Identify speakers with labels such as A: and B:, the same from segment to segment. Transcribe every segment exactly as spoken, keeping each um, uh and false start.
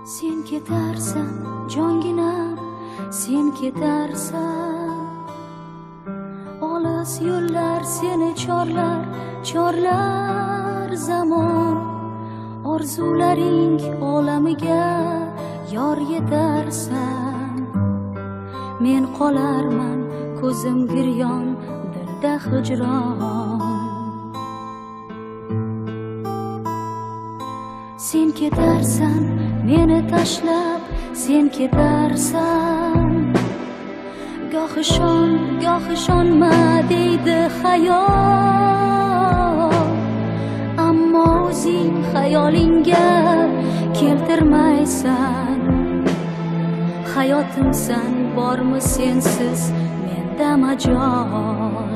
A: Sen ketarsan jonginam, sen ketarsan. Olis yo'llar seni chorlar, chorlar zamon. Orzularing olamiga yor yetarsan. Men qolarman ko'zim giryon, dilda hijron. Sen ketarsan meni tashlab, sen ketarsan. Goh ishon, goh ishonma deydi xayol. Ammo o'zing xayolingga keltirmaysan. Hayotimsan bormi sensiz menda majol.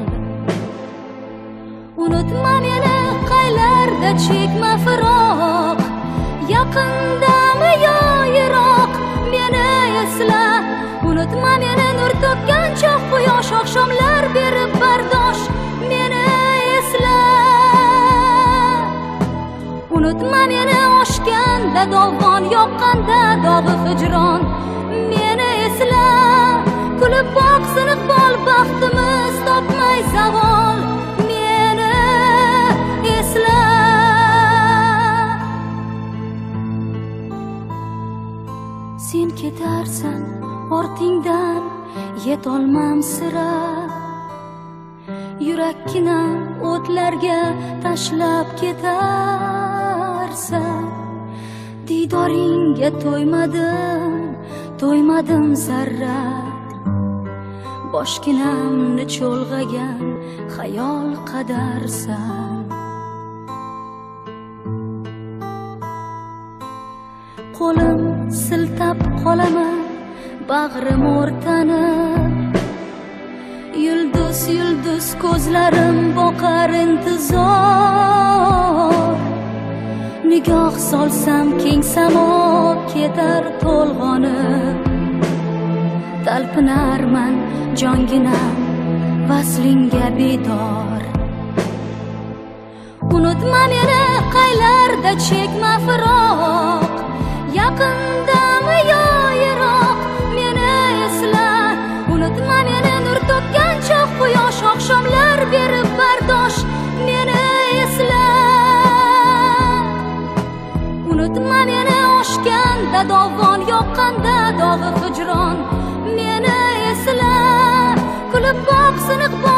A: Unutma meni qaylarda chekma firoq. Yaqindami yo yiroq meni esla. Unutma meni nur to'kkan choq quyosh oqshomlar berib bardosh meni esla. Unutma meni oshganda dovon yoqqanda dog'i hijron meni esla. Kulib boq siniq bol baxtimiz topmay zavol meni esla. Sen ketarsan ortingdan yetolmam sira. Yurakkina o'tlarga tashlab ketarsan. Diydoringga to'ymadim, to'ymadim zarra. Boshginamni cho'lg'agan xayol qadarsan. Qo'lim siltab qolaman bag'rim o'rtanib. Yulduz yulduz ko'zlarim boqar intizor. Nigoh solsam keng samo ketar to'lg'onib. Talpinarman jonginam vaslingga bedor. Unutma meni qaylarda chekma firoq. Yaqindami yo yiroq meni esla. Unutma meni nur to'kkan choq quyosh oqshomlar berib bardosh meni esla. Unutma meni oshganda dovon yoqqanda dog'i hijron meni esla. Kulib boq siniq